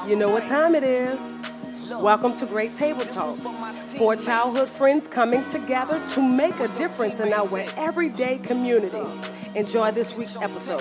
You know what time it is. Welcome to Great Table Talk. Four childhood friends coming together to make a difference in our everyday community. Enjoy this week's episode.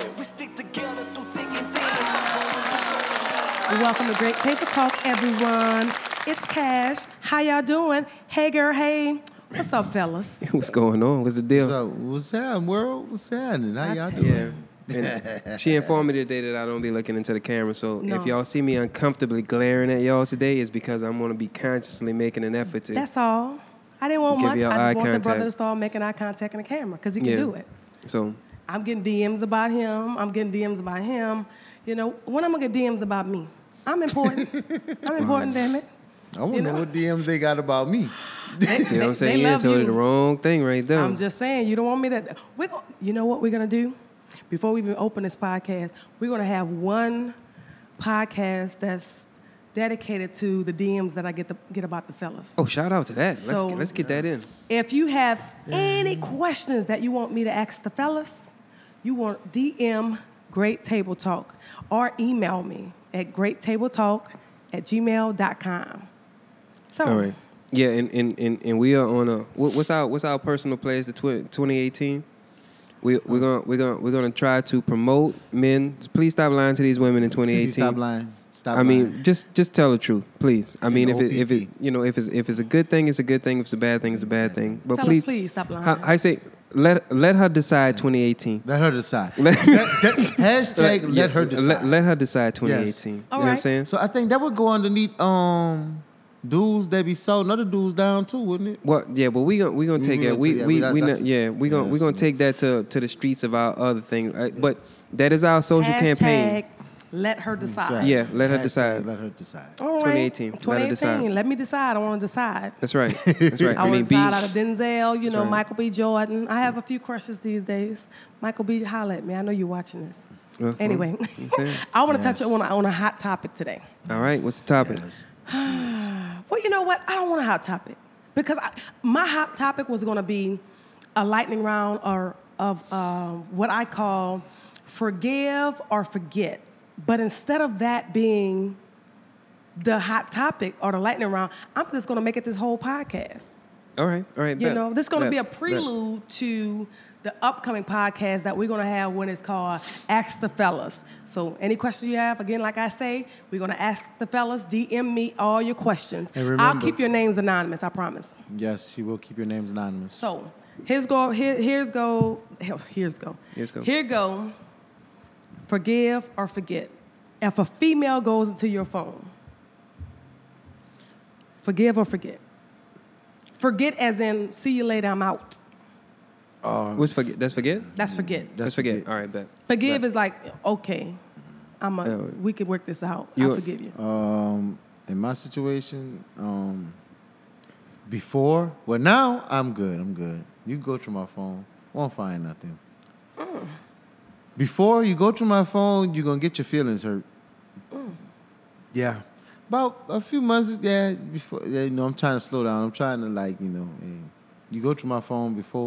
Welcome to Great Table Talk, everyone. It's Cash. How y'all doing? Hey, girl, hey. What's up, fellas? What's going on? What's the deal? What's happening, world? What's happening? How y'all doing? Yeah. And she informed me today that I don't be looking into the camera. So if y'all see me uncomfortably glaring at y'all today, it's because I'm going to be consciously making an effort to. That's all. I didn't want much. I just want the brother to start making eye contact in the camera because he can do it. So I'm getting DMs about him. I'm getting DMs about him. You know, when I'm going to get DMs about me? I'm important. I'm important, damn it. I want to know what DMs they got about me. See what I'm saying? You told the wrong thing right there. I'm just saying, you don't want me to. You know what we're going to do? Before we even open this podcast, we're going to have one podcast that's dedicated to the DMs that I get about the fellas. Oh, shout out to that. Let's get that in. If you have any questions that you want me to ask the fellas, you want DM Great Table Talk or email me at greattabletalk@gmail.com. So, all right. Yeah, and we are on a what's our personal pledge to 2018? We're gonna try to promote men. Please stop lying to these women in 2018. Stop lying. Stop lying. Mean, just tell the truth, please. I mean, if it's a good thing, it's a good thing. If it's a bad thing, it's a bad thing. But fellas, please stop lying. I say let her decide 2018. Let her decide. Hashtag let her decide. Let her decide 2018. Yes. You know what I'm saying? So I think that would go underneath dudes that be sold other dudes down too, wouldn't it? Well, yeah, but we gonna take that. We gonna take that to the streets of our other things. But that is our social campaign. Let her decide. Yeah, let her decide. Let her decide. All right. 2018. Let her decide. Let me decide. I want to decide. That's right. That's right. I want to decide out of Denzel, right. Michael B. Jordan. I have a few crushes these days. Michael B. Holla at me. I know you're watching this. Anyway, I want to touch on a hot topic today. All right. What's the topic? Well, you know what? I don't want a hot topic because my hot topic was going to be a lightning round of what I call forgive or forget. But instead of that being the hot topic or the lightning round, I'm just going to make it this whole podcast. All right. This is going to be a prelude to the upcoming podcast that we're going to have when it's called Ask the Fellas. So any question you have, again, like I say, we're going to ask the fellas, DM me all your questions. And remember, I'll keep your names anonymous, I promise. Yes, she will keep your names anonymous. So Here go. Forgive or forget. If a female goes into your phone, forgive or forget. Forget as in, see you later, I'm out. What's forget? That's forget? That's forget. That's forget. All right, bet. Forgive is like, okay, we can work this out. I'll forgive you. In my situation, before, well, now I'm good. You go through my phone, won't find nothing. Before you go through my phone, you're going to get your feelings hurt. Yeah. About a few months, before, I'm trying to slow down. I'm trying to, you go through my phone before.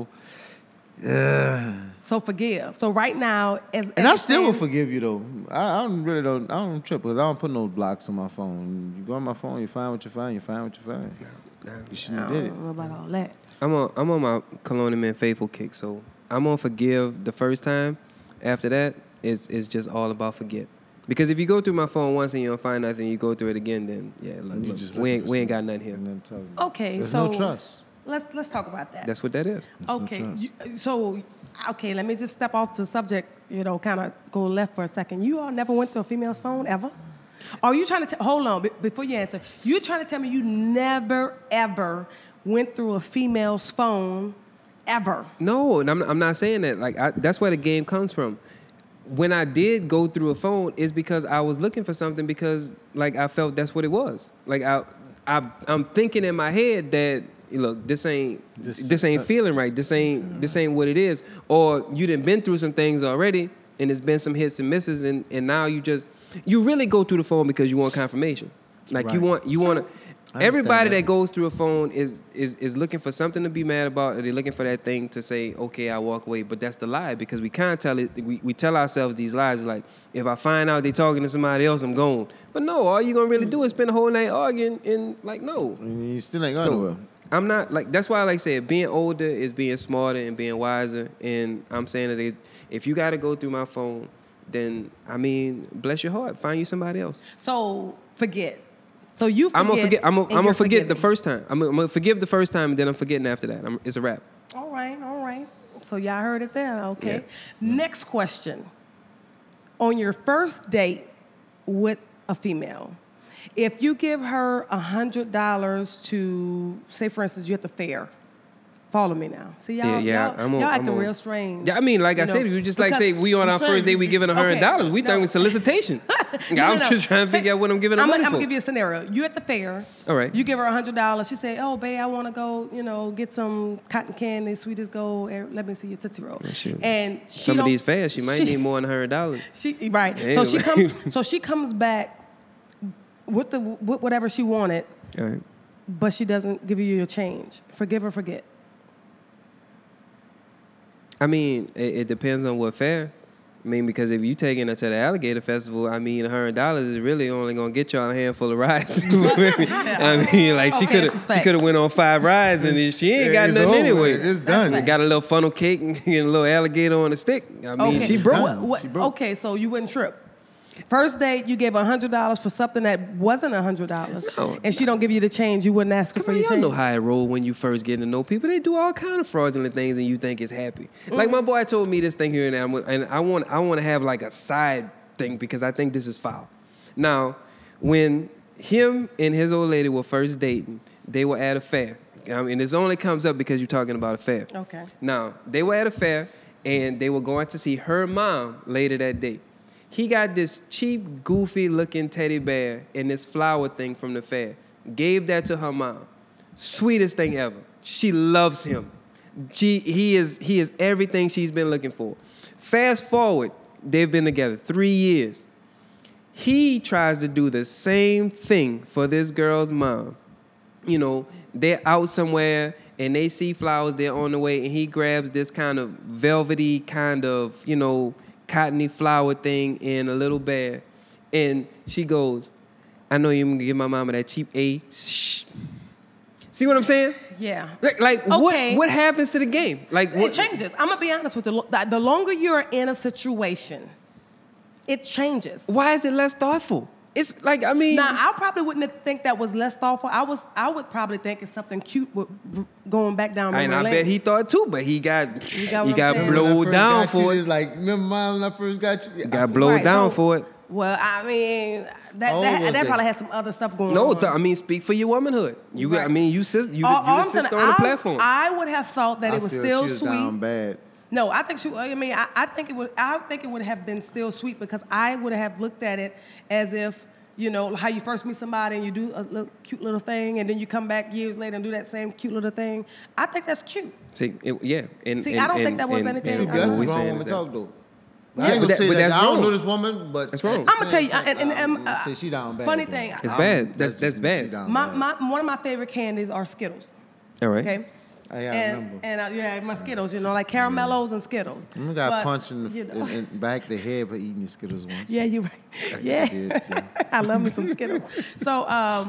So forgive. So right now, I still will forgive you, though. I don't trip, because I don't put no blocks on my phone. You go on my phone, you find what you find, you find what you find. You shouldn't have did it. I don't know about all that. I'm on my Colonial Man Faithful kick, so I'm going to forgive the first time. After that, it's just all about forget. Because if you go through my phone once and you don't find nothing, you go through it again, then look, we ain't got nothing here. Okay, there's so no trust. Let's talk about that. That's what that is. Okay, let me just step off the subject. Kind of go left for a second. You all never went through a female's phone ever? Are you trying to hold on before you answer? You're trying to tell me you never ever went through a female's phone ever? No, and I'm not saying that. That's where the game comes from. When I did go through a phone, it's because I was looking for something because I felt that's what it was. I'm thinking in my head that look, this ain't feeling right. This ain't what it is. Or you done been through some things already, and it's been some hits and misses, and now you really go through the phone because you want confirmation. You want to. Everybody that. that goes through a phone is looking for something to be mad about, or they're looking for that thing to say, okay, I walk away. But that's the lie, because we can't tell it. We tell ourselves these lies like, if I find out they talking to somebody else, I'm gone. But no, all you gonna really do is spend the whole night arguing, and like, no. And you still ain't going nowhere. I'm not like, that's why I like say being older is being smarter and being wiser. And I'm saying that if you got to go through my phone, then I mean, bless your heart, find you somebody else. So forget. So you forget. I'm gonna forget forgiving. the first time. I'm gonna forgive the first time, and then I'm forgetting after that. It's a wrap. All right. So y'all heard it there. Okay. Yeah. Next question. On your first date with a female, if you give her $100 to, say for instance, you're at the fair. Follow me now. See y'all. Y'all acting real strange. Yeah, I mean, like I said, you just like say we on our first date, we giving $100. We think it's solicitation. I'm just trying to figure out what I'm giving her money for. I'm gonna give you a scenario. You at the fair. All right. You give her $100. She say, "Oh, babe, I want to go, get some cotton candy, sweet as gold. Let me see your Tootsie Roll." And some of these fairs, she might need more than $100. Right. Anyway. So she comes back with whatever she wanted, All right. but she doesn't give you your change. Forgive or forget. I mean, it depends on what fair. I mean, because if you taking her to the alligator festival, I mean, $100 is really only gonna get y'all a handful of rides. I mean, like she could have went on 5 rides and she ain't got nothing anyway. It's done. Got a little funnel cake and a little alligator on a stick. I mean, she broke. She broke. Okay, so you wouldn't trip. First date, you gave her $100 for something that wasn't $100, No. and she don't give you the change. You wouldn't ask her for your Y'all change. know how it roll when you first get to know people. They do all kind of fraudulent things, and you think it's happy. Like my boy told me this thing here and there, and I want to have like a side thing because I think this is foul. Now, when him and his old lady were first dating, they were at a fair. I mean, this only comes up because you're talking about a fair. Okay. Now, they were at a fair, and they were going to see her mom later that day. He got this cheap, goofy-looking teddy bear and this flower thing from the fair. Gave that to her mom. Sweetest thing ever. She loves him. He is everything she's been looking for. Fast forward, they've been together 3 years. He tries to do the same thing for this girl's mom. You know, they're out somewhere and they see flowers, they're on the way, and he grabs this kind of velvety kind of, cottony flower thing in a little bear. And she goes, I know you're going to give my mama that cheap A. Shh. See what I'm saying? Yeah. Like Okay. what happens to the game? Like It changes. I'm going to be honest with you. The longer you're in a situation, it changes. Why is it less thoughtful? It's like, I mean... Now, I probably wouldn't think that was less thoughtful. I would probably think it's something cute with going back down memory and I lane. bet he thought too, but he got what I'm saying? blowed down for it. It's like, remember mom when I first got you? Got blowed down for it. Well, I mean, that probably had some other stuff going on. No, I mean, speak for your womanhood. You, Right. I mean, you sit on I'm saying, the platform. I would have thought that it was I feel still she was sweet. down bad. No, I think I think it would have been still sweet because I would have looked at it as if, how you first meet somebody and you do a cute little thing and then you come back years later and do that same cute little thing. I think that's cute. See, I don't think that was anything. See, And that's what we wrong saying woman is that- talk though. Yeah, I ain't but gonna say that- but that. that's I don't wrong. know this woman, but That's wrong. I'm gonna tell you, say she down bad. funny though. thing. It's bad. That's just- bad. she down bad. One of my favorite candies are Skittles. All right. Okay. I remember. And my Skittles, like caramellos and Skittles. I got But, punched in the back of the head for eating the Skittles once. Yeah, you're right. I Yeah. did, yeah. I love me some Skittles. So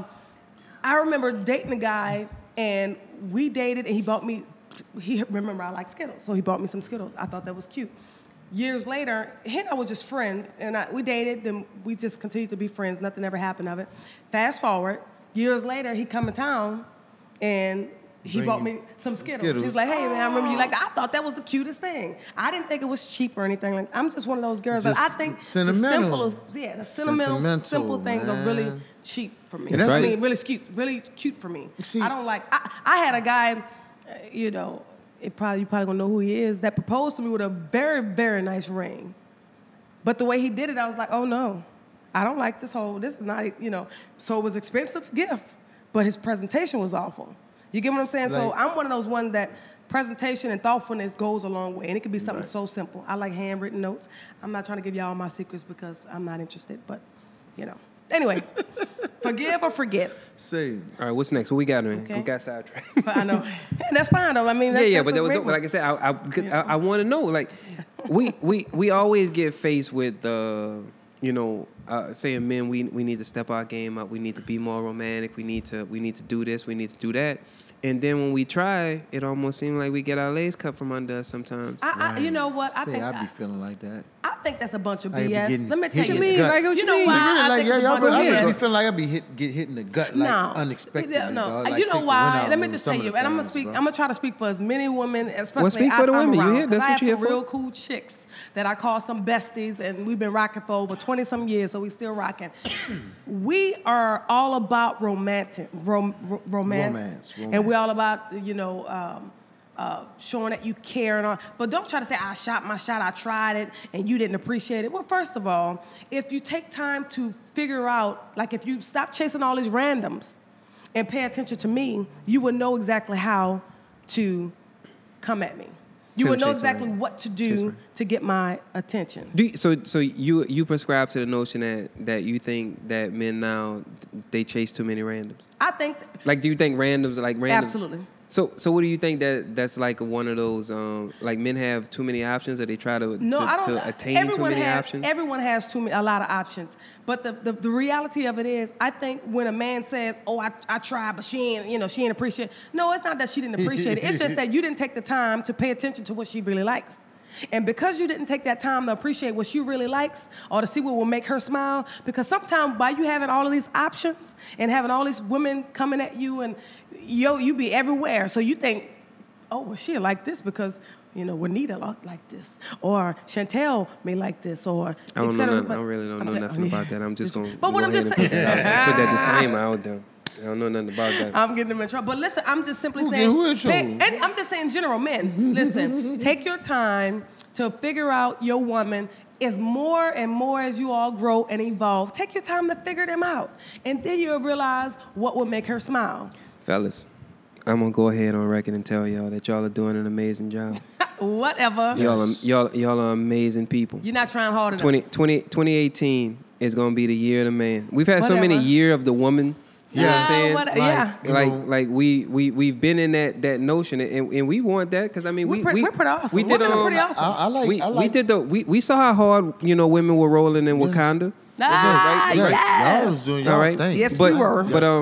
I remember dating a guy, and we dated, and he remember I like Skittles, so he bought me some Skittles. I thought that was cute. Years later, he and I was just friends, and we dated, then we just continued to be friends. Nothing ever happened of it. Fast forward, years later, he come to town, and he bought me some Skittles. He was like, "Hey man, I remember you like that." I thought that was the cutest thing. I didn't think it was cheap or anything. Like I'm just one of those girls that I think sentimental. the sentimental, simple things are really cheap for me. And that's I mean, it. really cute for me. See- I don't like. I had a guy, you probably gonna know who he is, that proposed to me with a very, very nice ring. But the way he did it, I was like, oh no, I don't like this is not, So it was an expensive gift, but his presentation was awful. You get what I'm saying? So I'm one of those ones that presentation and thoughtfulness goes a long way, and it can be something so simple. I like handwritten notes. I'm not trying to give y'all my secrets because I'm not interested, but, Anyway, Forgive or forget. Say, All right, what's next? What we got, man? Okay. We got sidetracked. But I know, and that's fine though. I mean, that's, Yeah, that's but a that was great dope. one. Like I said, I want to know. Like, we always get faced with saying men we need to step our game up. We need to be more romantic. We need to do this. We need to do that. And then when we try, it almost seems like we get our legs cut from under us sometimes. You know what? I say think I be feeling like that. I think that's a bunch of I be BS. getting Let me tell hit you. in the gut. Like, What you you know mean? why? Really, I like, think yeah, it's a y'all bunch of really be BS. feeling like I be get hit in the gut, like No, unexpectedly. no. dog. Like, You know take the why? wind out Let me of just some tell of you, the and I'm gonna things, speak. bro. I'm gonna try to speak for as many women, especially speak for the I'm women. You around, hear? That's 'cause I what have you some here for. real cool chicks that I call some besties, and we've been rocking for over 20 some years, so we still rocking. We are all about romance, and we're all about showing that you care and all. But don't try to say I shot my shot, I tried it, and you didn't appreciate it. Well, first of all, if you take time to figure out, like if you stop chasing all these randoms and pay attention to me, you would know exactly how to come at me. You would know Chase exactly around. what to do to get my attention. So you prescribe to the notion that you think that men now they chase too many randoms? I think Like, do you think randoms are like random? absolutely. So what do you think that's like one of those like men have too many options, or they try to I don't. to attain too many options? Everyone has a lot of options. But the reality of it is, I think when a man says, "Oh, I tried, but she ain't appreciate." No, it's not that she didn't appreciate it. It's just that you didn't take the time to pay attention to what she really likes. And because you didn't take that time to appreciate what she really likes or to see what will make her smile, because sometimes by you having all of these options and having all these women coming at you and you be everywhere, so you think, oh, well, she'll like this because, Juanita like this, or Chantel may like this, or I don't et cetera. know. I really don't know nothing about that. I'm just going to But what I'm just put that disclaimer out there. I don't know nothing about that. I'm getting them in trouble. But listen, I'm just simply Who saying. in trouble? And I'm just saying, general men, listen, take your time to figure out your woman. As more and more as you all grow and evolve, take your time to figure them out. And then you'll realize what will make her smile. Fellas, I'm going to go ahead on record and tell y'all that y'all are doing an amazing job. Whatever. Y'all are amazing people. You're not trying hard enough. 2018 is going to be the year of the man. We've had so many Whatever. year of the woman. You know what I'm saying? Yeah. Like we've been in that notion, and we want that because I mean We're pretty awesome. We did Women are pretty awesome. we did we saw how hard women were rolling in Wakanda. Ah, Yes. yes. Y'all was doing y'all All right. thing. Yes, but, we were.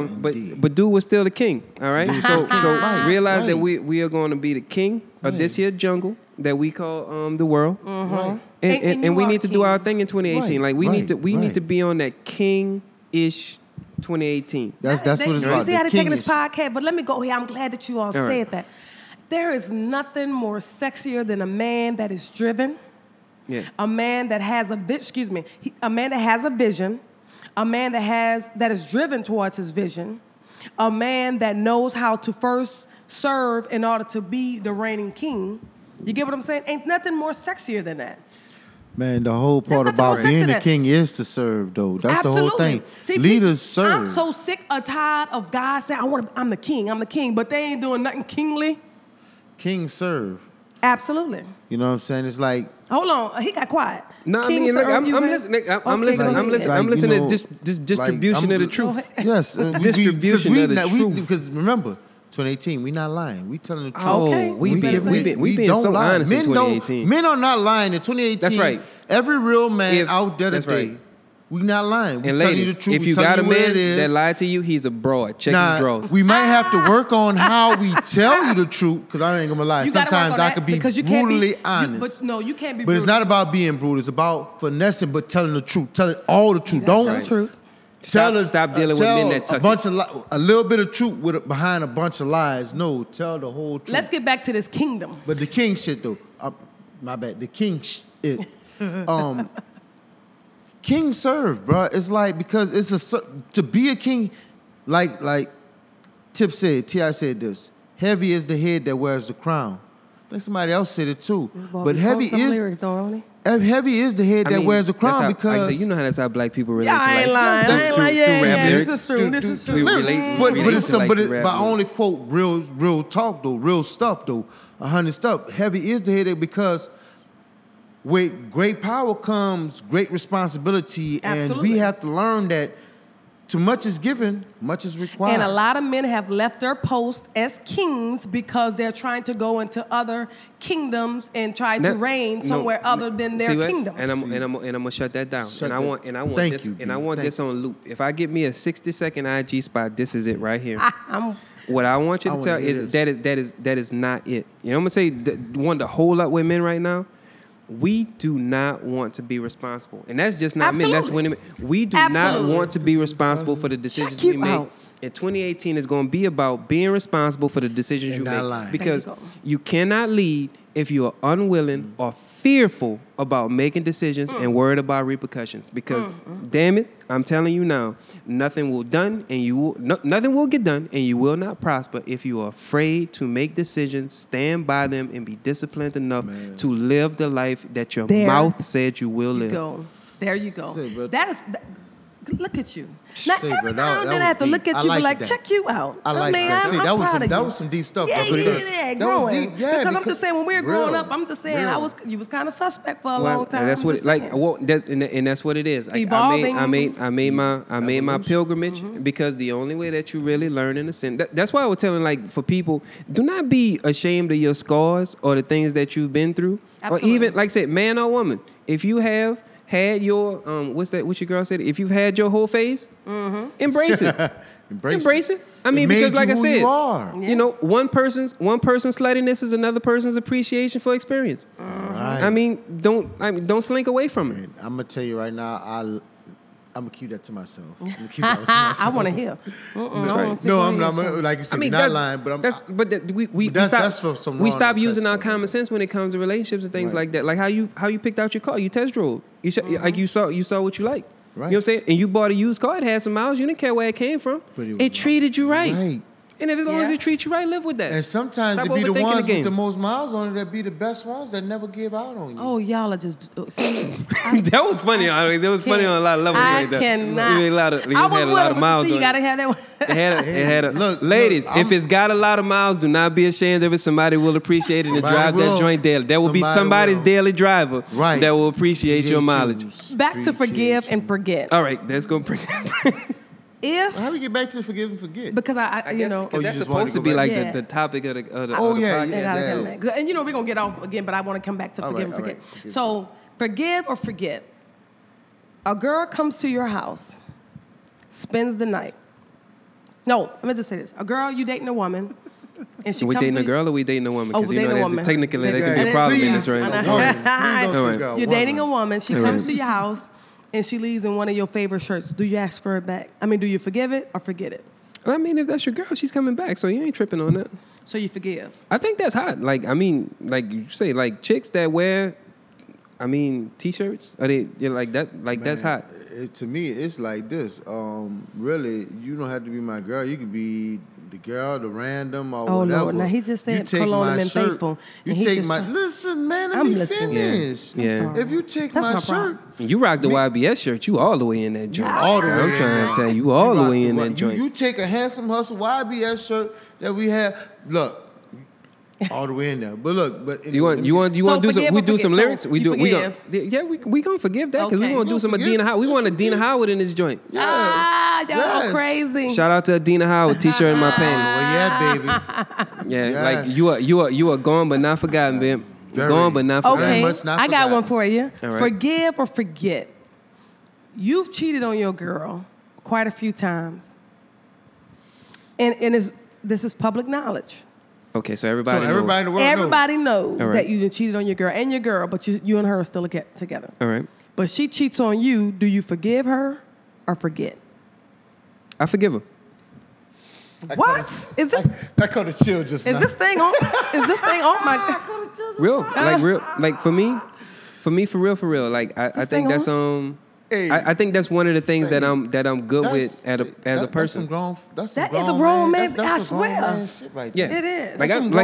But dude was still the king. All right. So realize that right. we are going to be the king of this here jungle that we call the world. Right. And you And we are need to do king. our thing in 2018. Right, Like we need right. to be on that king-ish 2018. That's what it's You about. see how The they're taking this king is- podcast, but let me go here. I'm glad that you all said right. that. There is nothing more sexier than a man that is driven, Yeah. a man that has a vision, a man that has a vision, a man that is driven towards his vision, a man that knows how to first serve in order to be the reigning king. You get what I'm saying? Ain't nothing more sexier than that. Man, the whole part nothing about more sexy being than the that. king is to serve, though. That's the whole thing. See, Leaders serve. I'm so sick or tired of guys saying, I'm the king, but they ain't doing nothing kingly. Kings serve. Absolutely. You know what I'm saying? It's like, Hold on, he got quiet. No, I King mean, look, serve I'm you guys? listening. I'm Okay, listening. go I'm ahead. listening. Like, I'm listening you know, to this distribution like, of the truth. yes. Distribution of the truth. Because remember, 2018, we not lying. We telling the truth. Oh, Okay. we being don't so lie. honest in Men don't- 2018. Men are not lying in 2018. That's right. Every real man out there That's today, right. we not lying. We And telling you ladies, the truth. if We you telling got a you what man it is. that lied to you, he's a broad. Check his drawers. We might have to work on how we tell you the truth, because I ain't gonna lie. You gotta work Sometimes on I that could be because you can't brutally be, honest. But no, you can't be But it's brutal. not about being brutal. It's about finessing, but telling the truth. Telling all the truth. Don't Tell the truth. Stop dealing with men that tuck it. a little bit of truth behind a bunch of lies. No, tell the whole truth. Let's get back to this kingdom. But the king shit though, my bad. The king shit. King serve, bro. It's like because to be a king, like Tip said. T.I. said this. Heavy is the head that wears the crown. I think somebody else said it too. But heavy is lyrics, don't he? heavy is the head that wears the crown because you know how that's how black people relate Yeah, I to ain't life. lying. That's I ain't through- lying. through Yeah, rap yeah, lyrics. this is true. This is true. We but relate it's to, like, the rap I lyrics. only quote real talk though, real stuff though, 100 stuff. Heavy is the headache because with great power comes great responsibility, and Absolutely. we have to learn that too much is given, much is required. And a lot of men have left their post as kings because they're trying to go into other kingdoms and try to reign somewhere other than their kingdom. And I'm gonna shut that down. I want this on loop. If I get me a 60-second IG spot, this is it right here. What I want you to tell is that is not it. You know, I'm gonna say one to hold up with men right now. We do not want to be responsible, and that's just not men. That's women. We do not want to be responsible for the decisions we make. And 2018 is going to be about being responsible for the decisions you make, because you cannot lead if you are unwilling or fearful about making decisions and worried about repercussions. Because, damn it, I'm telling you now, nothing will get done, and you will not prosper if you are afraid to make decisions, stand by them, and be disciplined enough to live the life that your mouth said you will live. There you go. That is. Look at you. Now, every now and then I have to look at you and like, check you out. I like that. See, that was some deep stuff. Yeah, growing. Because I'm just saying, when we were growing up, I'm just saying, you was kind of suspect for a long time. That's what, and that's what it is. Evolving. I made my pilgrimage because the only way that you really learn in a sin. That's why I was telling, like, for people, do not be ashamed of your scars or the things that you've been through. Absolutely. Or even, like I said, man or woman, if you have had your what your girl said, if you've had your whole phase, embrace it. embrace it. I mean, because like I said, you know, one person's sluttiness is another person's appreciation for experience. Right. I mean, don't slink away from it. I'm gonna tell you right now, I'm gonna keep that to myself. I want to hear. No, I'm not. Like you said, you're not lying, but we stop using our common sense when it comes to relationships and things like that. Like how you picked out your car, you test drove. Like you saw what you like. Right. You know what I'm saying? And you bought a used car, it had some miles, you didn't care where it came from. It treated you right. And if as long as it treats you right, live with that. And sometimes they be the ones with the most miles on it that be the best ones that never give out on you. Oh, y'all are just... See, that was funny. That was funny on a lot of levels like that. I cannot. You had a lot of miles on it. You got to have that one. It had a look, ladies, if it's got a lot of miles, do not be ashamed of it. Somebody will appreciate it and drive that joint daily. There will be somebody's daily driver that will appreciate your mileage. Back to forgive and forget. All right, let's go bring that. How do we get back to forgive and forget? Because I you know, that's supposed to be like the topic of the podcast. And you know, we're gonna get off again, but I want to come back to forgive and forget. So forgive or forget. A girl comes to your house, spends the night. No, let me just say this: a girl, you dating a woman, and she we comes dating a girl or we dating a woman? Because you know, technically that could be a problem in this right. You're dating a woman. She comes to your house. And she leaves in one of your favorite shirts. Do you ask for it back? I mean, do you forgive it or forget it? I mean, if that's your girl, she's coming back, so you ain't tripping on that. So you forgive? I think that's hot. Like, I mean, like you say, like chicks that wear, I mean, T-shirts, are they like that? Like, man, that's hot. To me, it's like this. Really, you don't have to be my girl. You can be the girl, the random, or whatever. Oh, Lord. Now, he just said cologne and faithful. You take my... Listen, man, let me finish. Yeah. If you take my shirt... You rock the YBS shirt, you all the way in that joint. All the way I'm trying to tell you, all the way in that joint. You take a Handsome Hustle YBS shirt that we have... Look... All the way in there, but look, you want to do some? We do some lyrics. We gonna forgive that because we gonna do some Adina Howard. We want Adina Howard in this joint. Y'all crazy. Shout out to Adina Howard, T-shirt in my panties. Oh yeah, baby. Yes. Like you are gone but not forgotten, babe. Gone but not forgotten. Okay, I got one for you. Right. Forgive or forget. You've cheated on your girl quite a few times, and this is public knowledge. Okay, so everybody in the world knows that you cheated on your girl, but you and her are still together. All right. But she cheats on you. Do you forgive her or forget? I forgive her. What? Is it? That called a chill just now. Is this thing on my... Real? Like for me, for real. Like I think that's I think that's one of the things that I'm good with as a person. That is a grown man. I swear. Man shit right there. Yeah, it is.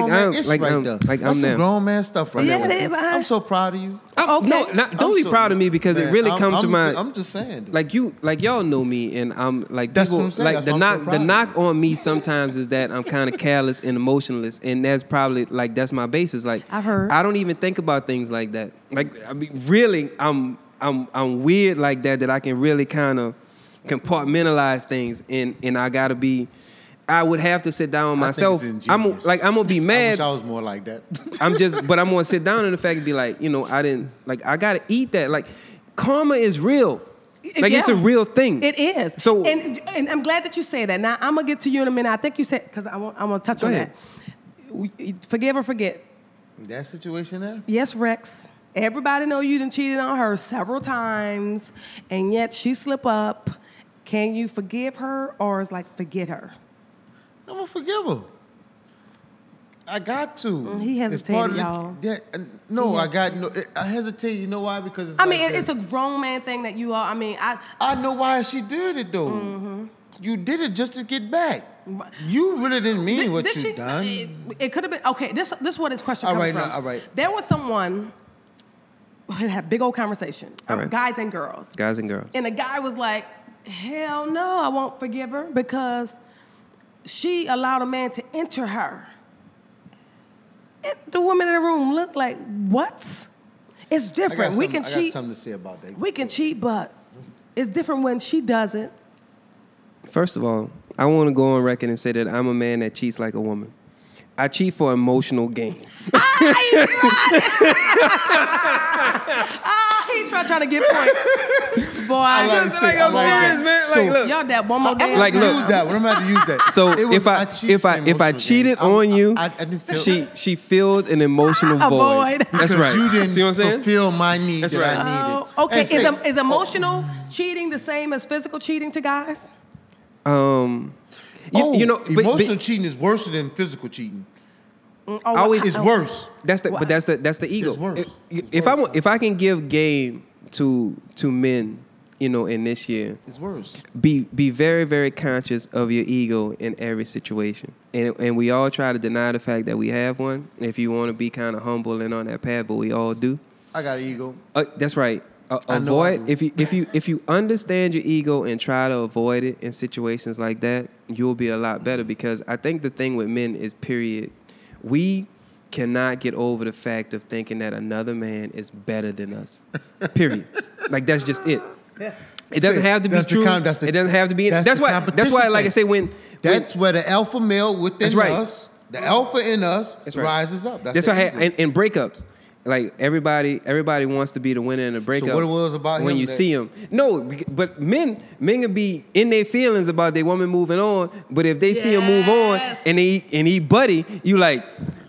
That's some grown man stuff right there. Yeah, it is. I'm so proud of you. Okay. No, don't be proud of me because it really comes to my. I'm just saying. Dude. Like y'all know me, and I'm like that's people. What I'm saying. Like the knock on me sometimes is that I'm kind of careless and emotionless, and that's probably like that's my basis. Like I've heard. I don't even think about things like that. Like I mean, really, I'm weird like that I can really kind of compartmentalize things, and I gotta be. I would have to sit down with myself. I think it's ingenious. I'm gonna be I mad. wish I was more like that. But I'm gonna sit down in the fact and be like, I gotta eat that. Like, karma is real. Like, it's a real thing. It is. So, and I'm glad that you say that. Now I'm gonna get to you in a minute. I think you said because I want to touch on ahead. that. Forgive or forget. That situation there? Yes, Rex. Everybody know you done cheated on her several times, and yet she slip up. Can you forgive her, or is like forget her? I'm gonna forgive her. I got to. He hesitated, y'all. I hesitate. You know why? Because it's a grown man thing that you are. I know why she did it though. Mm-hmm. You did it just to get back. You really didn't mean what you done. It could have been okay. This is what his question comes from. All right. There was someone who had a big old conversation of right. guys and girls. Guys and girls. And the guy was like, "Hell no, I won't forgive her because she allowed a man to enter her." And the woman in the room looked like, "What?" It's different. We can cheat. I got something to say about that. We can cheat, but it's different when she does it. First of all, I want to go on record and say that I'm a man that cheats like a woman. I cheat for emotional gain. He tried trying to get points. Boy, I'm serious, man. So, look. y'all that one more day. Like, look. Use that. I'm about to use that. So if I cheated on you, I didn't feel she filled an emotional void. That's right. You didn't See what I'm saying? fulfill my need That's that right. I needed. Okay, And is emotional cheating the same as physical cheating to guys? Emotional cheating is worse than physical cheating. It's worse. That's the ego. It's worse. If I can give game to men, in this year, It's worse. be very, very conscious of your ego in every situation. And we all try to deny the fact that we have one. If you want to be kind of humble and on that path, but we all do. I got an ego. That's right. I know I Avoid do. if you understand your ego and try to avoid it in situations like that, you'll be a lot better. Because I think the thing with men is, period, we cannot get over the fact of thinking that another man is better than us. Period. Like, that's just it. It doesn't have to be true. It doesn't have to be. That's why. Like I say, that's where the alpha male within right. us, the alpha in us, That's right. rises up. That's why. In breakups, like everybody wants to be the winner in a breakup. So what it was about when him you that- see him? No, but men can be in their feelings about their woman moving on. But if they see him move on and he buddy, you like.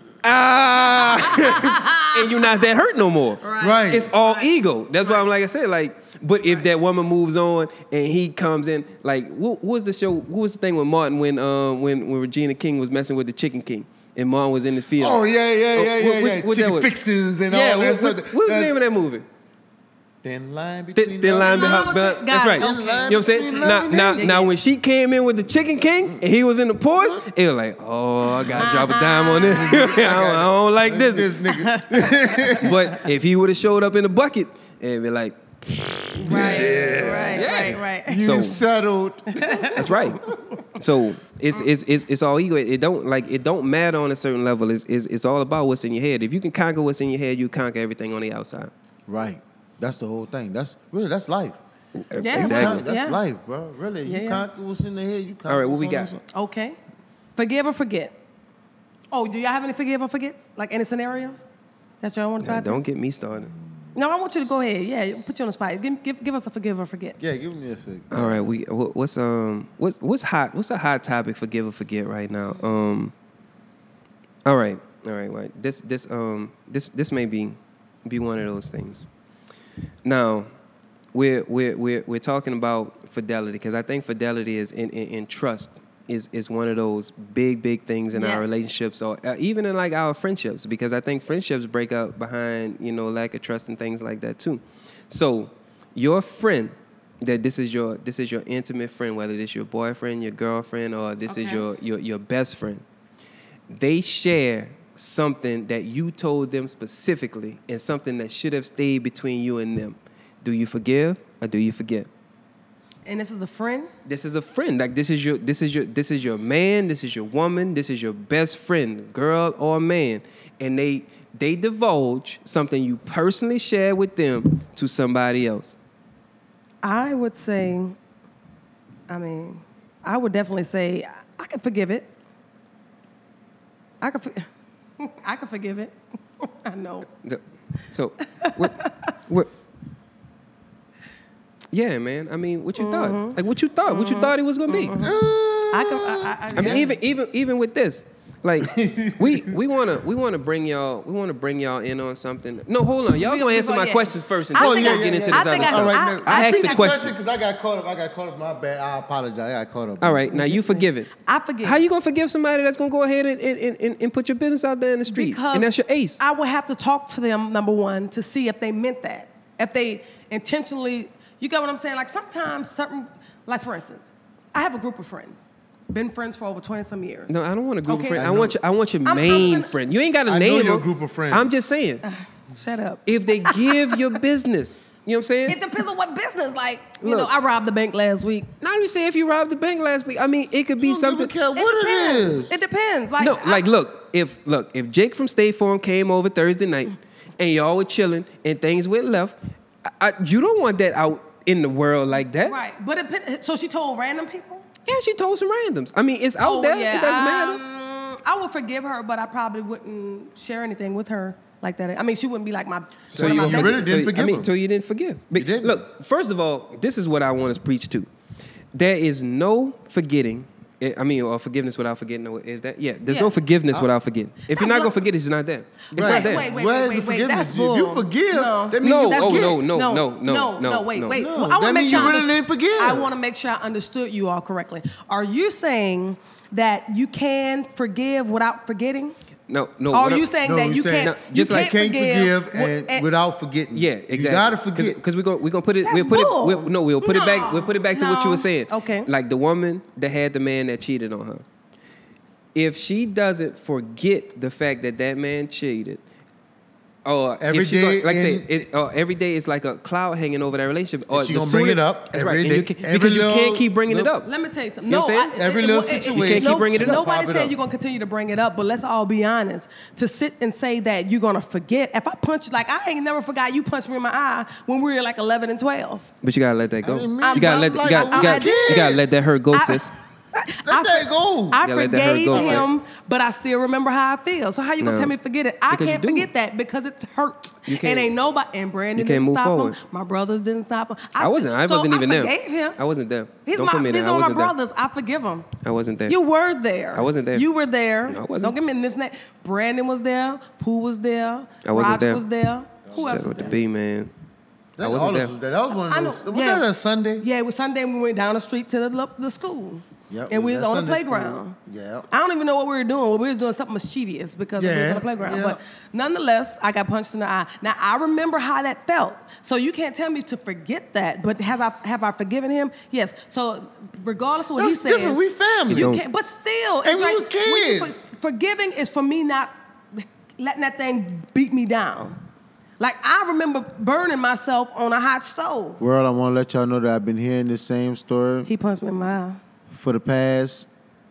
And you're not that hurt no more. Right. It's all ego. That's why I'm like I said, like, but if that woman moves on and he comes in, like, what was the show? What was the thing with Martin when Regina King was messing with the Chicken King and Martin was in the field? Oh yeah. What Chicken that was? fixins and Yeah, all that what stuff. was the name of that movie? Thin line between Thin line love and- behind. That's right. Okay. You know what I'm saying? Now, when she came in with the Chicken King and he was in the porch, it was like, oh, I gotta drop a dime on this. I don't like this. nigga. But if he would have showed up in a bucket, it'd be like, Right. You settled. that's right. So it's all ego. It don't matter on a certain level. It's all about what's in your head. If you can conquer what's in your head, you conquer everything on the outside. Right. That's the whole thing. That's life. Yeah, Exactly. That's Yeah. life, bro. Really. Yeah, You yeah. conquer what's in the head. You conquer All right, what what's we on got? the outside. Okay. Forgive or forget. Oh, do y'all have any forgive or forgets? Like any scenarios that y'all want to try? Don't get me started. No, I want you to go ahead. Yeah, put you on the spot. Give us a forgive or forget. Yeah, give me a fig. All right, what's hot? What's a hot topic for give or forget right now? All right. This may be one of those things. Now, we're talking about fidelity because I think fidelity is in trust is one of those big things in our Yes. relationships or even in like our friendships, because I think friendships break up behind lack of trust and things like that too. So your friend, that this is your intimate friend, whether it's your boyfriend, your girlfriend, or this is your best friend, they share something that you told them specifically and something that should have stayed between you and them. Do you forgive or do you forget? And this is a friend? This is a friend. Like this is your man, this is your woman, this is your best friend, girl or man. And they divulge something you personally shared with them to somebody else. I would say I mean, I would definitely say I could forgive it. I could forgive it. I know. So, what? Yeah, man. I mean, what you thought? Like, what you thought? What you thought it was gonna be? I mean, even with this, like, we wanna bring y'all in on something. No, hold on. Y'all gonna answer my questions first, and then get into this other stuff. All right, I asked the question because I got caught up. My bad. I apologize. I got caught up. All right, now you forgive it. I forgive. How you gonna forgive somebody that's gonna go ahead and put your business out there in the street? Because and that's your ace. I would have to talk to them, number one, to see if they meant that. If they intentionally, you get what I'm saying? Like sometimes like for instance, I have a group of friends. Been friends for over 20-some years. No, I don't want a group of Okay. friends. I want your main friend. You ain't got to name your them. group of friends. I'm just saying. Shut up. If they give your business, you know what I'm saying? It depends on what business. Like, Look. I robbed the bank last week. Now you say if you robbed the bank last week, I mean, it could be something. What it is? It depends. Like, No, like look, if Jake from State Farm came over Thursday night and y'all were chilling and things went left, you don't want that out in the world like that. Right. But so she told random people? Yeah, she told some randoms. I mean, it's out there. Yeah. It doesn't matter. I would forgive her, but I probably wouldn't share anything with her like that. I mean, she wouldn't be like my. So one of you my really favorites. didn't forgive her? So you didn't forgive. You didn't. Look, first of all, this is what I want to preach to. There is no forgetting. Or forgiveness without forgetting. Is that? Yeah. There's no forgiveness without forgetting. If you're not gonna forget, it's not there. It's not there. Wait, Where's the that's forgiveness? bull. If you forgive, No. that means No, you oh, forget. no, wait. no. Well, I That want to make means sure you really didn't forgive. I want to make sure I understood you all correctly. Are you saying that you can forgive without forgetting? No. Or are you saying that you can't? just you like can't forgive and without forgetting. Yeah, exactly. You gotta forget. Because we're gonna put it. That's We'll put bull. it. We'll put it back. No. We'll put it back to what you were No. saying. Okay. Like the woman that had the man that cheated on her. If she doesn't forget the fact that man cheated, or Every if she day like in- say, every day is like a cloud hanging over that relationship. Or she the gonna bring sooner- it up That's every right. day. And you Every because you little- can't keep bringing it little- up. Let me tell you something. You know what I'm saying? Every little situation. You can't keep bringing it up. Nobody Pop it said up. you're going to continue to bring it up, but let's all be honest. To sit and say that you're going to forget. If I punch you, like I ain't never forgot you punched me in my eye when we were like 11 and 12. But you gotta let that go. didn't mean You gotta let I'm like, you gotta let that hurt go, sis. Let that go. I gotta let that hurt forgave go, sis. him, but I still remember how I feel. So how you gonna No. tell me to forget it? I Because you can't do. forget that because it hurts. You can't- And ain't nobody. And Brandon you can't didn't move stop forward. him. My brothers didn't stop him. I wasn't even there. I forgave him. I wasn't there. These Don't put me there. these I are my wasn't there. brothers. I forgive them. I wasn't there. You were there. I wasn't there. You were there. No, I wasn't. Don't give me this name. Brandon was there. Pooh was there. I wasn't Roger there. was there. Who else Shut was with the there? B, man. That I wasn't all there. was that. That was one I of know. those. Was Yeah. that a Sunday? Yeah, it was Sunday when we went down the street to the school. Yep, And we was was that on the Sunday playground. school. Yeah. I don't even know what we were doing. We was doing something mischievous because we was Yeah, on the playground. yeah. But nonetheless, I got punched in the eye. Now I remember how that felt. So you can't tell me to forget that. But have I forgiven him? Yes. So regardless of what he That's says, different. We family. You Don't- can't. But still, And it's we like was when you kids. forgiving is for me not letting that thing beat me down. Like I remember burning myself on a hot stove. World, I want to let y'all know that I've been hearing this same story He punched me in my eye. for the past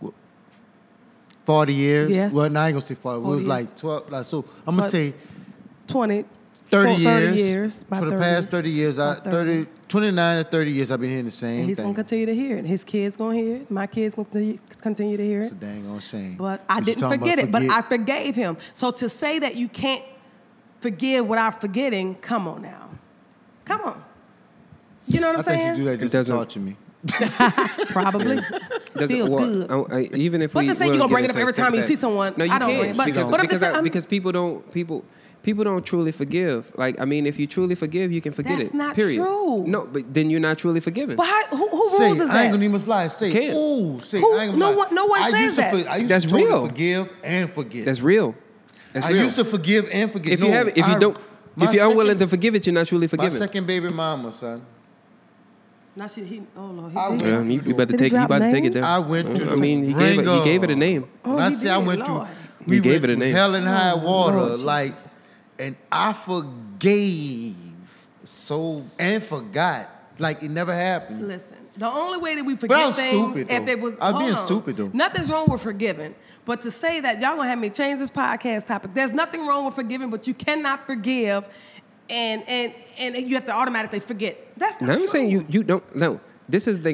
40 years. Yes. Well, now I ain't gonna say 40. It 40 was like years. 12. Like, so I'm gonna But- say 20, 30 30 years. years. About For the 30. past 30 years, About 30. 29 to 30 years, I've been hearing the same And he's thing. gonna continue to hear it. His kids gonna hear it. My kids gonna continue to hear It's it. a dang on shame. But I But you didn't talking forget about it. But I forgave him. So to say that you can't forgive without forgetting, come on now, come on. You know what I'm I think saying? you do that just doesn't- to torture me. Probably. Doesn't- Feels well, good. Even if But we to say you will gonna get bring it up into every step time you back. see someone, No, you I don't can't. bring it. But because, I'm just saying, because people don't truly forgive. Like, I mean, if you truly forgive, you can forget That's it. not period. true. No, but then you're not truly forgiven. But who Say, rules is I ain't that? gonna even lie. Say, Can't. ooh, say, Who- I ain't no gonna lie. one- no one I says used to that. I used That's to totally real. forgive and forget. That's real. That's I real. used to forgive and forget. If you No, haven't, if you don't, my if you're unwilling second- to forgive it, you're not truly My forgiven. second baby mama, son. Now oh Lord, I he went- did. Yeah, you better Did he take. You drop about to take it names? there. I went through I mean, he gave it a name. Oh, When I he say I did, went through, Lord. we He gave went it a through name. hell and high water, Lord like, Jesus. and I forgave so and forgot, like it never happened. Listen, the only way that we I forget was things stupid, if though. it was I was being hold on. stupid, though. Nothing's wrong with forgiving, but to say that y'all gonna have me change this podcast topic, there's nothing wrong with forgiving, but you cannot forgive, and you have to automatically forget. That's not Now I'm true. saying you don't. No, this is the thing.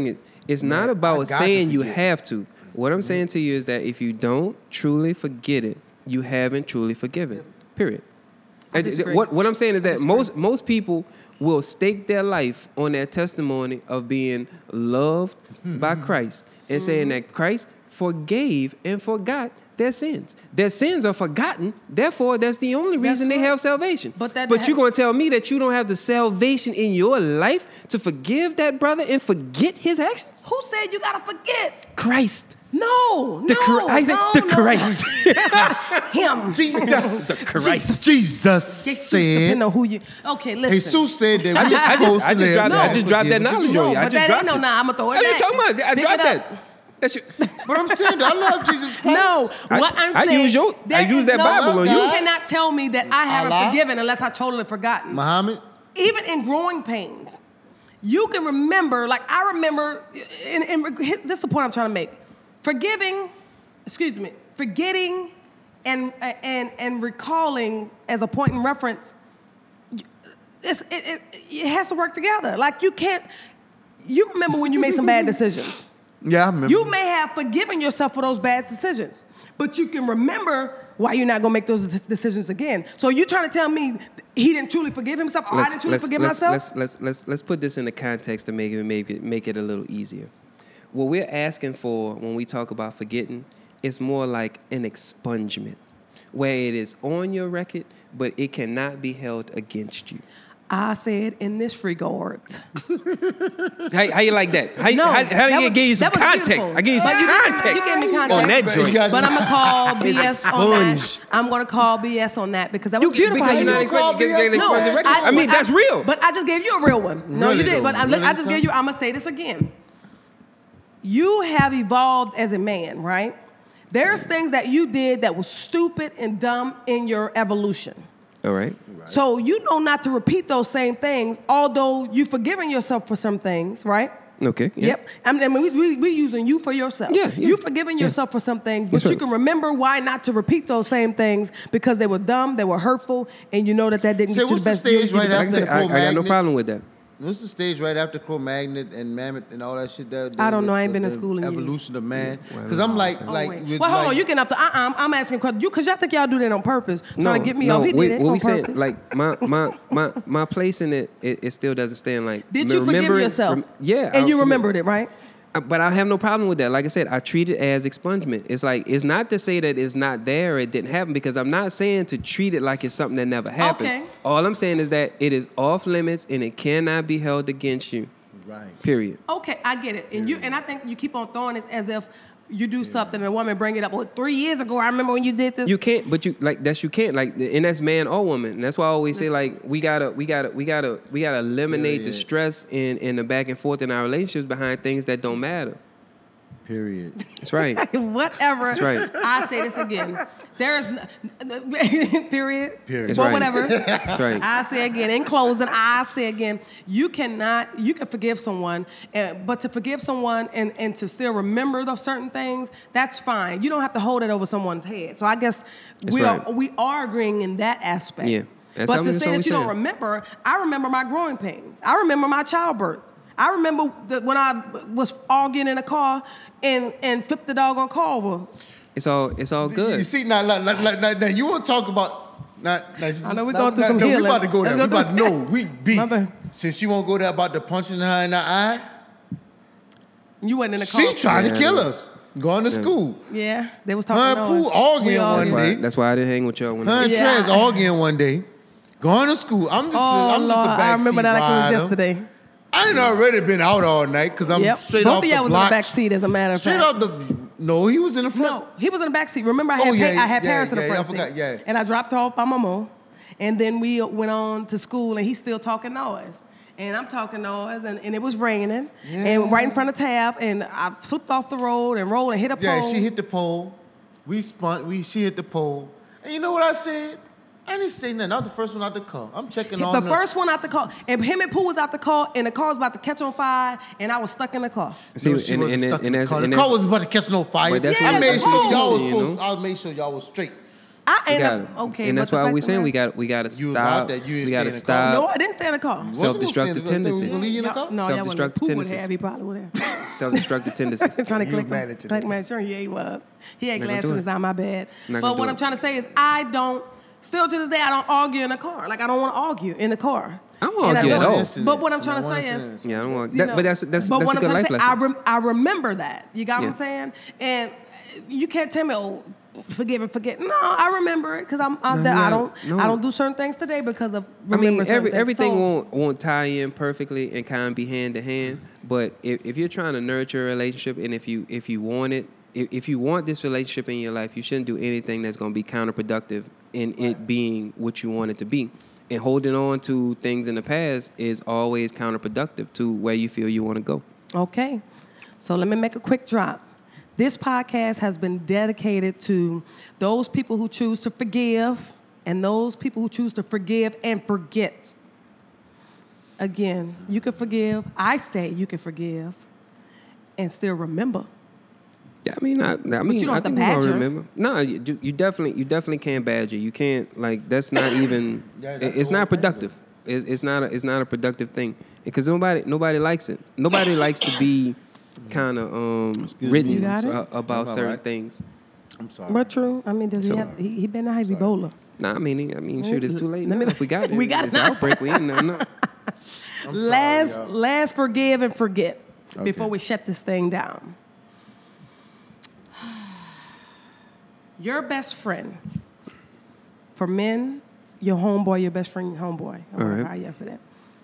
It's Man, not I about got to saying you forget. have to. What I'm saying to you is that if you don't truly forget it, you haven't truly forgiven. Period. I disagree. What I'm saying is that most people will stake their life on their testimony of being loved by Christ and saying that Christ forgave and forgot their sins. Their sins are forgotten. Therefore, that's the only reason they correct. have salvation. But that you're has- going to tell me that you don't have the salvation in your life to forgive that brother and forget his actions? Who said you gotta forget? Christ. No, The no, I said no, the no. Christ. Him. Jesus. The Christ. Jesus Jesus, said. depending on who you. Okay, listen. Jesus said that I we're just supposed to live. dropped, I just dropped that knowledge on you. I but just that ain't dropped no it. nah. I'ma throw it What are you back. talking about? I Pick dropped it up. that. That's your, But I'm saying that I love Jesus Christ. No, what I'm saying. I use that Bible on You you. cannot tell me that I haven't Allah. forgiven unless I totally forgotten. Muhammad. Even in growing pains, you can remember. Like I remember. This is the point I'm trying to make. Forgetting, and recalling as a point in reference. It has to work together. Like you can't. You remember when you made some bad decisions. Yeah, I remember. You may have forgiven yourself for those bad decisions, but you can remember why you're not gonna make those decisions again. So you trying to tell me he didn't truly forgive himself, or I didn't truly forgive myself? Let's put this in the context to make it a little easier. What we're asking for when we talk about forgetting is more like an expungement, where it is on your record, but it cannot be held against you. I said in this regard. How you like that? How do you give you some context? I give you some context You gave me context on that joint. But I'm gonna call BS on that. Sponge. I'm gonna call BS on that because that was beautiful. Because how you're not expecting to No, expunge the record. I mean, that's real. But I just gave you a real one. No, Really you did. though? But I Really, just son? gave you. I'm gonna say this again. You have evolved as a man, right? There's things that you did that was stupid and dumb in your evolution. All right. So you know not to repeat those same things, although you've forgiven yourself for some things, right? Okay. Yeah. Yep. I mean, we using you for yourself. Yeah. You've forgiven yourself for some things, but That's you right. can remember why not to repeat those same things because they were dumb, they were hurtful, and you know that didn't Say, get you what's the the best. stage right Like I after said, I got no Cro-Magnon? problem with that. What's the stage right after Cro-Magnon and Mammoth and all that shit? I don't know. I ain't been in school in years. evolution of man. Because I'm like, Oh, like. wait. with Well, hold on. like- You getting up to? I'm asking questions. Because y'all think y'all do that on purpose, trying to get me off. He what did it we on saying, purpose. like my place in it still doesn't stand like. Did you forgive remembering- yourself? Yeah, And you remembered it, right? But I have no problem with that. Like I said, I treat it as expungement. It's like, it's not to say that it's not there or it didn't happen, because I'm not saying to treat it like it's something that never happened. Okay. All I'm saying is that it is off limits and it cannot be held against you. Right. Period. Okay, I get it. And I think you keep on throwing this as if you do something and a woman bring it up. Well, 3 years ago, I remember when you did this. You can't, but you can't, and that's man or woman. And that's why I always say, like, we gotta eliminate the stress and the back and forth in our relationships behind things that don't matter. Period. That's right. Whatever. That's right. I say this again. There is period. Period. But right. whatever. That's right. I say again. In closing, I say again. You can forgive someone, but to forgive someone and to still remember those certain things, that's fine. You don't have to hold it over someone's head. So I guess we are agreeing in that aspect. Yeah. But to say that you don't remember, I remember my growing pains. I remember my childbirth. I remember that when I was arguing in a car and flipped the doggone car over. It's all good. You see, now you want to talk about. I know we're going through some We healing. about to go there. We Let's go about to through- know. We beat. My bad. Since she won't go there about the punching her in the eye, You wasn't in the car. she trying to Yeah. kill us. Going to school. Yeah, they was Her talking and noise. Pooh arguing We all one did. day. That's why I didn't hang with y'all when Her and Yeah. Trez arguing one day. Going to school. I'm just Oh, the Lord, backseat I remember that like it was rider. yesterday. I didn't already been out all night because I'm Yep. straight Both off of y'all the was block. in the back seat, as a matter of Straight fact. off the. No, he was in the front. No, he was in the back seat. Remember, I Oh, had yeah, Paris in the yeah, front I forgot, seat. yeah. And I dropped her off by Mama. And then we went on to school, and he's still talking noise. And I'm talking noise, and it was raining. Yeah. And right in front of Tab, and I flipped off the road and rolled and hit a pole. Yeah, she hit the pole. We spun. She hit the pole. And you know what I said? I didn't say nothing. I was the first one out the car. I'm checking on The first one out the car, and him and Pooh was out the car, and the car was about to catch on fire, and I was stuck in the car. See, No, she wasn't stuck in the car. The car was about to catch no fire. But that's what I I'm made saying, sure y'all was you supposed. know? I made sure y'all was straight. And that's why we're saying we got to You was out stop. there, you We didn't got to stay in the car. No, stop. I didn't stay in the car. Self-destructive tendencies. Leave you in the car? No, y'all wasn't. Self-destructive Who would tendencies. have? He probably would have. Self-destructive tendencies. Trying to You was collect mad at collect today. my insurance. Yeah, he was. He had Not gonna glass do in it. his eye. My bad. Not But gonna what do I'm it. trying to say is, I don't. Still to this day, I don't argue in the car. Like I don't want to argue in the car. I don't And argue at all. But what I'm trying to say is, Yeah, I don't want. you That, know, but that's but a what I'm good trying life to say, lesson. I remember that. You got what Yeah. I'm saying? And you can't tell me, oh, forgive and forget. No, I remember it because I'm out there. I don't do certain things today because of remember certain things. Everything So, won't tie in perfectly and kind of be hand to hand. But if you're trying to nurture a relationship, and if you want it, if you want this relationship in your life, you shouldn't do anything that's going to be counterproductive in it being what you want it to be. And holding on to things in the past is always counterproductive to where you feel you want to go. Okay. So let me make a quick drop. This podcast has been dedicated to those people who choose to forgive and those people who choose to forgive and forget. Again, you can forgive. I say you can forgive and still remember. Yeah, I mean, you don't I have think to we're gonna badger. remember. No, you definitely can't badger. You can't, like, that's not even. Yeah, that's It's the not whole productive. It's not a productive thing because nobody likes it. Nobody likes to be kind of written You got it? about That's all certain right. things. I'm sorry. But true. I mean, does he So- have? He been a heavy bowler. Nah, I mean, shoot, it's too late. Let me- Now. If we got it. we got it's it now. outbreak. We in there. No. I'm sorry, y'all. Last forgive and forget Okay. before we shut this thing down. Your best friend. For men, your homeboy, your best friend, your homeboy. All right. How you say that?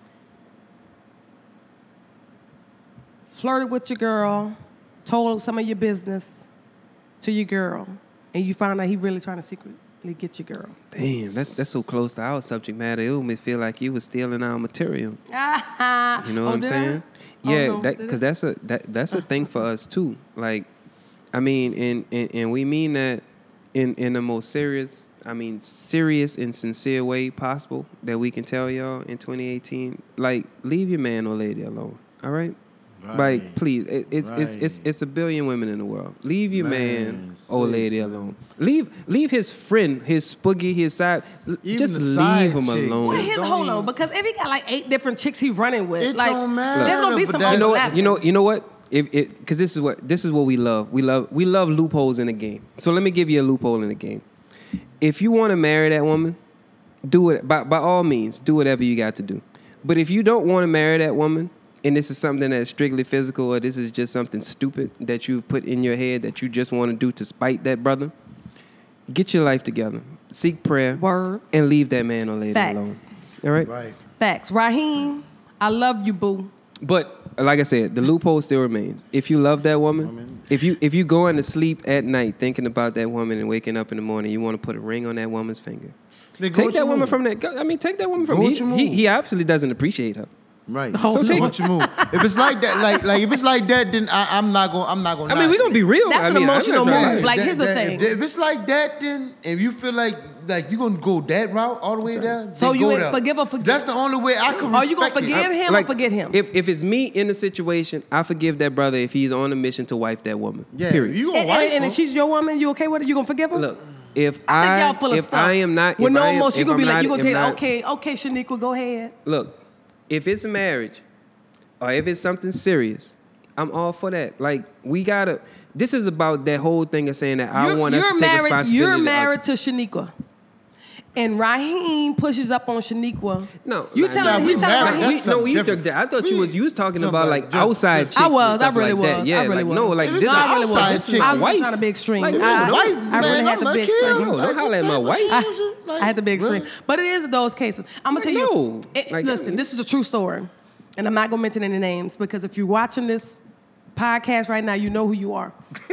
Flirted with your girl, told some of your business to your girl, and you found out he really trying to secretly get your girl. Damn, that's so close to our subject matter. It would make me feel like you was stealing our material. You know what I'm saying? Yeah, no, because that's a thing for us too. Like, I mean, and we mean that in the most serious and sincere way possible that we can tell y'all in 2018. Like, leave your man or lady alone. All right. Right. Like, please, it's a billion women in the world. Leave your man or lady alone. Leave his friend, his spoogie, his side. Even Just the side leave him chick. alone. Well, Don't hold on, even- because if he got like 8 different chicks he running with, It like don't matter, there's gonna be but some that's- overlap. You know what? Because this is what we love. We love loopholes in the game. So let me give you a loophole in the game. If you want to marry that woman, do it by all means. Do whatever you got to do. But if you don't want to marry that woman, and this is something that's strictly physical, or this is just something stupid that you've put in your head that you just want to do to spite that brother, get your life together. Seek prayer. Word. And leave that man or lady Facts. alone. All right? Right. Facts. Raheem, I love you, boo. But like I said, the loophole still remains. If you love that woman, if you going to sleep at night thinking about that woman and waking up in the morning, you want to put a ring on that woman's finger. Then go Take with that your woman move. from that. I mean, take that woman from Go him. with your move. He obviously doesn't appreciate her. Right. Oh, So no. take what you move. If it's like that, like if it's like that, then I'm not gonna. I mean, we're gonna be real. That's I an mean, I'm not emotional trying to- move. Like, here's the thing. If it's like that, then if you feel like you're gonna go that route all the way there, So then you go ain't there. forgive or forget? That's the only way I can. Are you gonna respect it. forgive him or forget him? If it's me in the situation, I forgive that brother if he's on a mission to wife that woman. Yeah, Period. you gonna And, wife and him. if she's your woman, you okay with it? You gonna forgive him? Look, if I think y'all full of if stuff. I am not, with if no I am- emotion, you if gonna be I'm like, not- you gonna if take not- okay, Shaniqua, go ahead. Look, if it's a marriage or if it's something serious, I'm all for that. Like, we gotta. This is about that whole thing of saying that I want us to take responsibility. You're to us. married to Shaniqua. And Raheem pushes up on Shaniqua. No, You nah, telling nah, you we telling married. Raheem. That's No, something you different. took that. I thought you was talking talking about about like just- outside just- chicks. I was. and stuff I really like that. was. Yeah, I really like was. no, like If it's this. an I really outside was. chick, I was wife. trying to be extreme. Like, no, I no. really Man, had to I'm be like, extreme. yeah, No, don't holler at my wife. I had to be extreme. Really? But it is those cases. I'm going to Like, tell no. you. Like, Listen, this is a true story. And I'm not going to mention any names because if you're watching this podcast right now, you know who you are.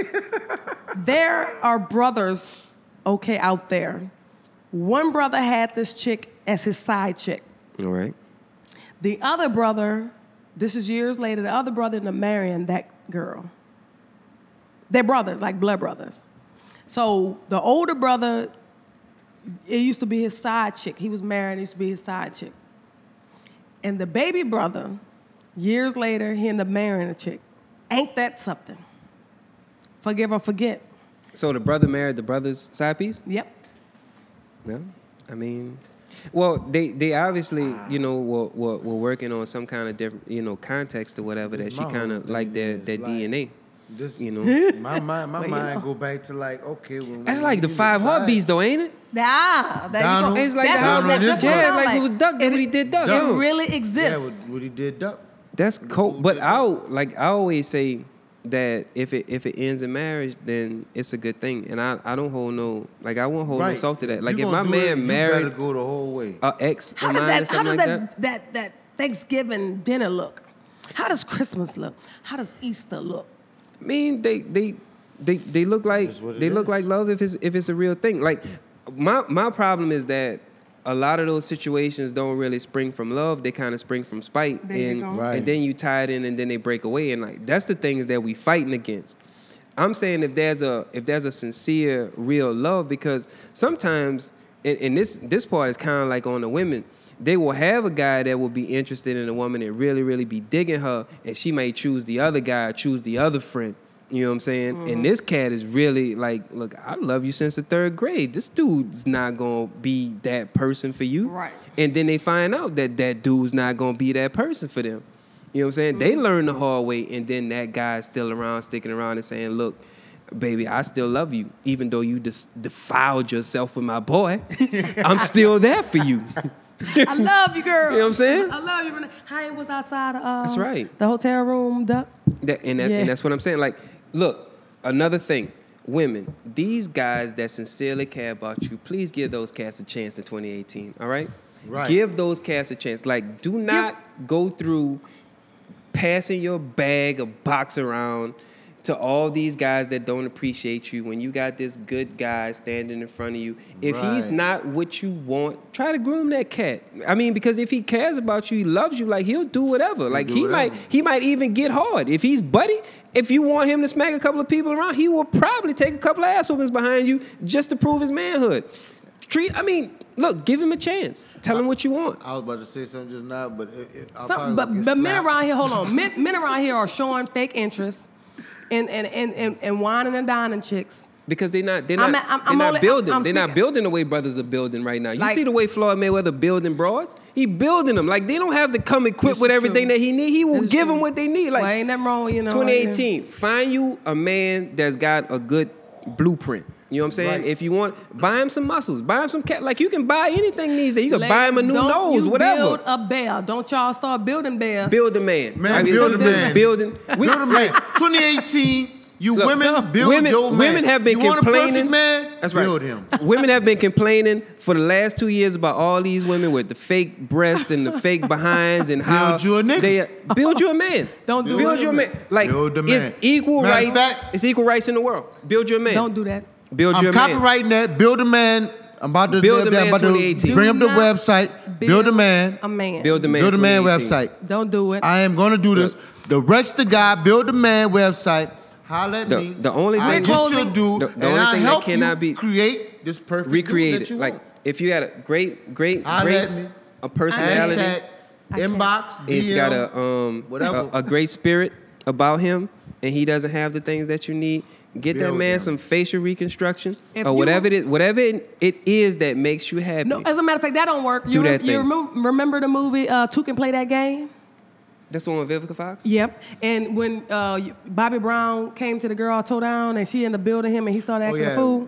There are brothers, okay, out there. One brother had this chick as his side chick. All right. The other brother, this is years later, the other brother ended up marrying that girl. They're brothers, like blood brothers. So the older brother, it used to be his side chick. He was married, it used to be his side chick. And the baby brother, years later, he ended up marrying a chick. Ain't that something? Forgive or forget. So the brother married the brother's side piece. Yep. No, I mean, well, they obviously, you know, were working on some kind of different, you know, context or whatever This that she my kind whole of like thing their is, like, DNA. This, You know, my mind know. go back to like, okay, that's like the 5 heartbeats, though, ain't it? Nah, there Donald- you go. It's like That's the Donald what and that's this what one. it yeah, sound like it was Duck. That's what he did, Duck. Duck. It Yo. really Yeah, exists. what he did, Duck. That's cool. But I always say that if it ends in marriage, then it's a good thing. And I don't hold no, like, I won't hold no salt to that. Like, You if gonna my do it, man you married better go the whole way. a ex How of does mine or that? How something does like that Thanksgiving dinner look? How does Christmas look? How does Easter look? I mean, they look like That's what it they look is. like love if it's a real thing. Like my problem is that a lot of those situations don't really spring from love. They kind of spring from spite, There you and go. Right. and then you tie it in, and then they break away, and like that's the things that we fighting against. I'm saying if there's a sincere, real love, because sometimes, and this part is kind of like on the women. They will have a guy that will be interested in a woman and really, really be digging her, and she may choose the other guy, choose the other friend. You know what I'm saying? Mm-hmm. And this cat is really like, look, I love you since the 3rd grade. This dude's not gonna be that person for you. Right. And then they find out that dude's not gonna be that person for them. You know what I'm saying? They learn the hard way, and then that guy's still around, sticking around and saying, look, baby, I still love you. Even though you defiled yourself with my boy, I'm still there for you. I love you, girl. You know what I'm saying? I love you. How it was outside. That's right. The hotel room, Duck. And that's what I'm saying. Like, look, another thing. Women, these guys that sincerely care about you, please give those cats a chance in 2018, all right? Right. Give those cats a chance. Like, do not go through passing your bag of box around to all these guys that don't appreciate you when you got this good guy standing in front of you. If he's Right. not what you want, try to groom that cat. I mean, because if he cares about you, he loves you, like, he'll do whatever. Like, do he whatever. might even get hard. If he's buddy, if you want him to smack a couple of people around, he will probably take a couple of ass whoopings behind you just to prove his manhood. Look, give him a chance. Tell him what you want. I was about to say something just now, but But men around here, hold on. Men around here are showing fake interest in whining and dining chicks. Because they're not I'm building. I'm They're not speaking- building the way brothers are building right now. You Like- see the way Floyd Mayweather building broads? He building them. Like, they don't have to come equipped This with is everything true. that he need. He will This is give them true. what they need. Like, Well, ain't nothing wrong with, 2018, find you a man that's got a good blueprint. You know what I'm saying? Right. If you want, buy him some muscles. Buy him some cat. Like, you can buy anything these days. You can buy him a new Ladies, don't nose, you whatever. Build a bear. Don't y'all start building bears. Build a man. Man, I mean, build a man. Building. Build a man. 2018, you Look, women, build your man. Women have been you want complaining. a perfect man? That's right. Build him. Women have been complaining for the last 2 years about all these women with the fake breasts and the fake behinds and how Build you a nigga. they build you a man. Don't do build it. you a man. Like, Build a man. it's equal Matter of rights. fact- It's equal rights in the world. Build your man. Don't do that. Build I'm your man. copywriting that. Build a man. I'm about to Build a man about to 2018. bring up the Do not website. Build a man. A man. Build a man. Build a man 2018. website. Don't do it. I am going to do this. The Rexter guy, Build a Man website. Holla at me. The only I thing- get Closing- your dude, the and only I thing that help cannot you be create this perfect dude Recreate that it. you Like, want. if you had a great Holla at me. a personality. Hashtag inbox, DM, It's got a whatever. a great spirit about him, and he doesn't have the things that you need. Get that Build man him. some facial reconstruction If or you- whatever it is that makes you happy. No, as a matter of fact, that don't work. Do that thing. Remember the movie Two Can Play That Game? That's the one with Vivica Fox. Yep. And when Bobby Brown came to the girl toe down and she ended up building him and he started acting a fool.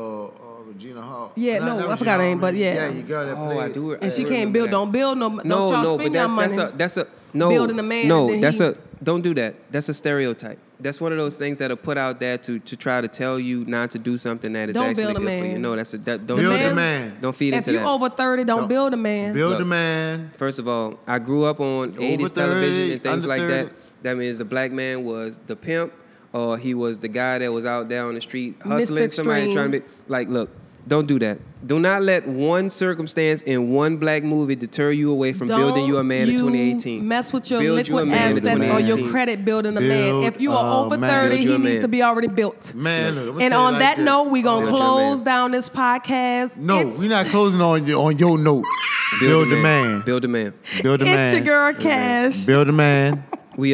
Regina Hall. Yeah, no, I forgot her name, but yeah. Yeah, you got that. Oh, I do. And she I can't remember build. that. Don't build no. Don't y'all No, spend but your money. that's a no. building a man No, and then don't do that. That's a stereotype. That's one of those things that are put out there to try to tell you not to do something that is Don't actually build a good for you. man. No, don't Build do that. a man. Don't feed If into you that. over 30, don't No. build a man. Build Look. a man. First of all, I grew up on 80s 30, television and things under like 30. that. That means the black man was the pimp, or he was the guy that was out there on the street hustling somebody Extreme. trying to be like, look, don't do that. Do not let one circumstance in one black movie deter you away from building you a man in 2018. Mess with your Build you a liquid man in assets or your 2018. credit building a Build man. If you are a over man. 30, Build you he a needs man. to be already built. Man, look, I'm And tell you on like that this. note, we're going to Build your close man. down this podcast. No, It's- we're not closing on your note. Build a man. Build a man. Build a man. It's your girl, Cash. Build a man. We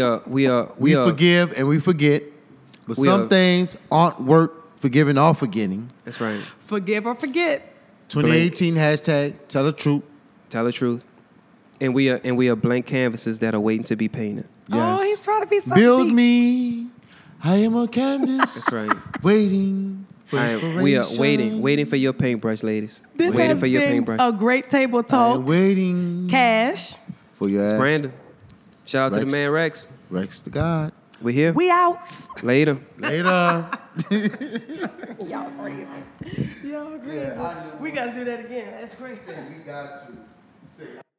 We forgive and we forget, but We some are- things aren't worth forgiving or forgetting. That's right. Forgive or forget. 2018 hashtag tell the truth. Tell the truth. And we are blank canvases that are waiting to be painted. Yes. Oh, he's trying to be something. Build me. I am a canvas. That's right. Waiting for inspiration. We are waiting for your paintbrush, ladies. This waiting has for your been paintbrush. a great table I am talk. waiting Cash. for your It's ass. Brandon. Shout out to the Rex. man Rex. Rex the God. We here. We out. Later. Later. Y'all crazy. Y'all crazy. We got to do that again. That's crazy. We got to say.